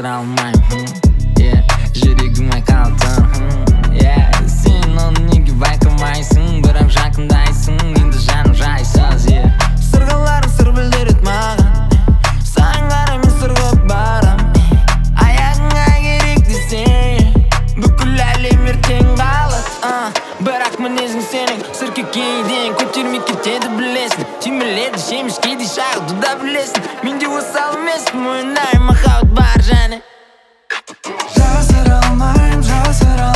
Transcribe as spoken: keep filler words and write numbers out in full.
жасыра алмаймын, yeah. Жүрегіме қалдың, yeah. Сен оны неге байқамайсың, бірақ жақындайсың, енді жаным жайсыз, yeah. Сырғаларың сыр білдіреді маған, саған қарай мен сырғып барам. Аяғыңа керек десең, бүкіл әлем ертең қалады, uh. Бірақ мінезің сенің сыркекейден көтермей кетеді білесің. Тимеледі жеміс кейде шағуды да білесің. Менде осал емеспін, мойындаймын махаббат бар және жасыра алмаймын, жасыра